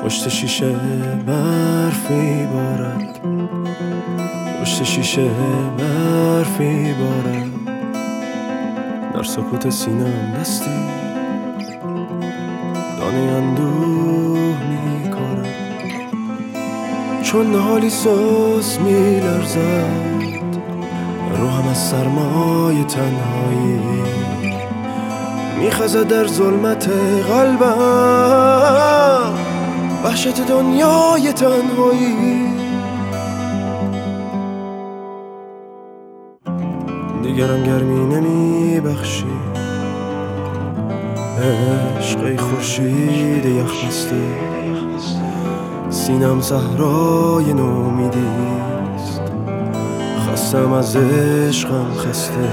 پشت شیشه برف میبارد، پشت شیشه برف میبارد، در سکوت سینه‌ام دستی دانه اندوه میکارد، چون نهالی سوز میلرزد روحم از سرمای تنهایی، میخزد در ظلمت قلبم وحشت دنیای تنهایی. دیگرم گرمی نمیبخشی، عشق ای خورشید یخ بسته، سینم صحرای نومیدیست، خستم از عشقم خسته.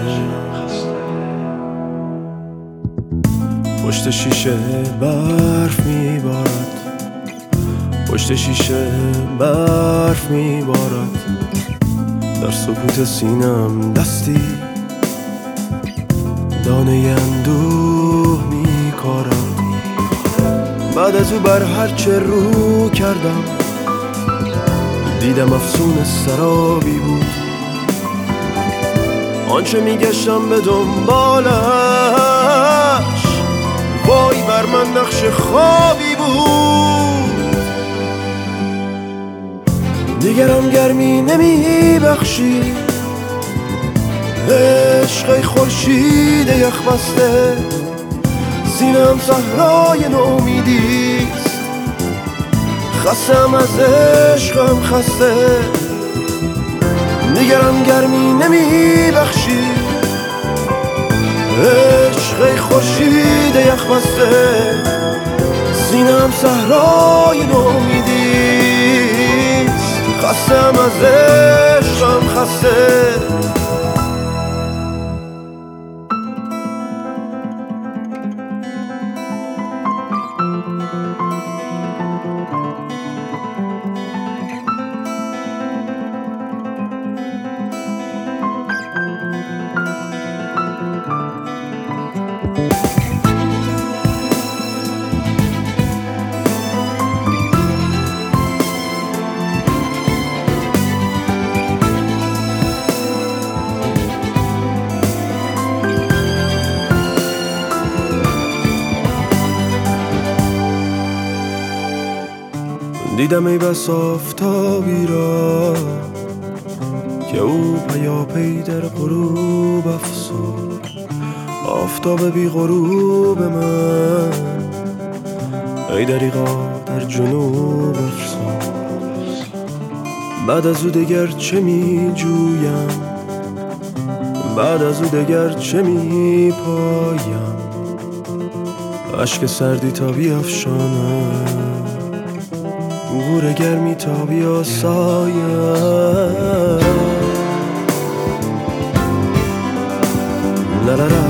پشت شیشه برف میبارد، پشت شیشه برف میبارد، در سکوت سینم دستی دانه اندوه میکارد. بعد از او بر هرچه رو کردم دیدم افسون سرابی بود، آنچه میگشتم به دنبالش وای بر من نقش خوابی بود. دیگرم گرمی نمیبخشی، عشق ای خورشید یخ بسته، سینم صحرای نومیدیست، خستم از عشقم خسته. دیگرم گرمی نمیبخشی، عشق ای خورشید یخ بسته، سینم صحرای نومیدیست، خستم از عشقم خسته. دیدم ای بس آفتابی را که او پیاپی در غروب افسود، آفتاب بی غروب من ای دریغا در جنوب افسود. بعد از او دگر چه می جویم، بعد از او دگر چه می پایم، اشک سردی تا بیفشانم گور گرمی تا بیاسایم.